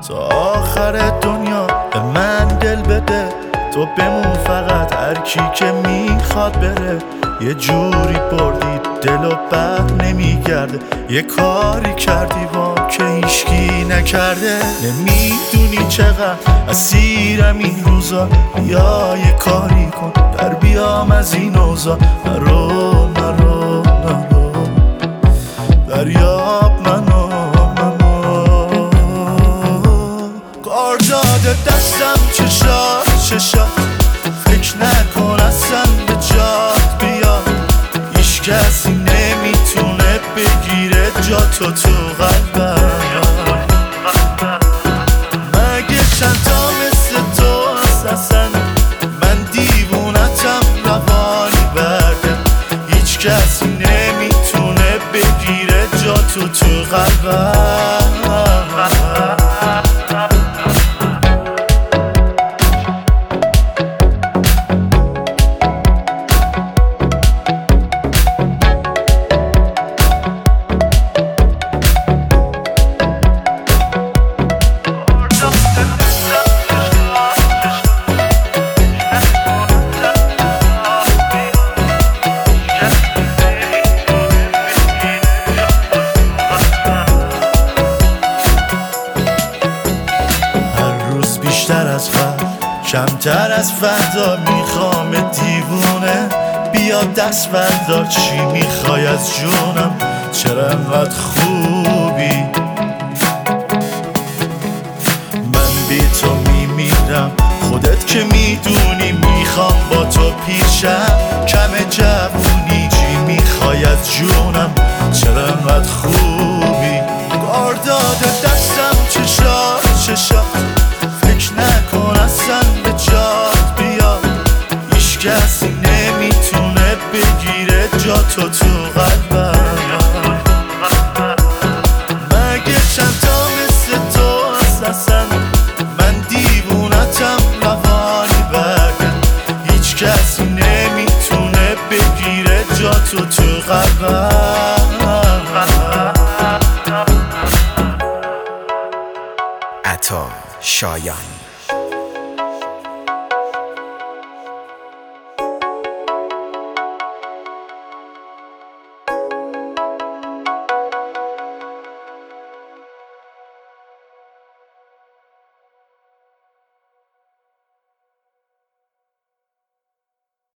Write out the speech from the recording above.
تا آخر دنیا به من دل بده، تو بمون فقط هر کی که میخواد بره. یه جوری بردی دلو بر نمیگرده، یه کاری کردی با که هیچکی نکرده. نمیدونی چقدر اسیرم این روزا، یا یه کاری کن در بیام از این اوضاع. نرو نرو نرو دریاب منو کار داده دستم چشات فکر نکن اصلا به جات بیا. هیچ کسی نمیتونه بگیره جاتو تو قلبم. مگه چند تا مثل تو اصلا من دیوونتم روانی برده. هیچ کسی نمیتونه بگیره جاتو تو قلبم. بیشتر از کمتر از فردا میخوام دیوونه. بیا دست بردار چی میخوای از جونم، چرا انقدر خوبی. من بی تو میمیرم خودت که میدونی، میخوام با تو پیشم کم جوونی. چی میخوای از جونم، چرا انقدر خوبی. کار داده دستم چشات فکر نکن اصلا به جات بیا. هیچ کسی نمیتونه بگیره جاتو تو قلبم. مگه چند تا مثل تو اصلا من دیوونتم روانی برده. هیچ کسی نمیتونه بگیره جاتو تو قلبم. عطا شایان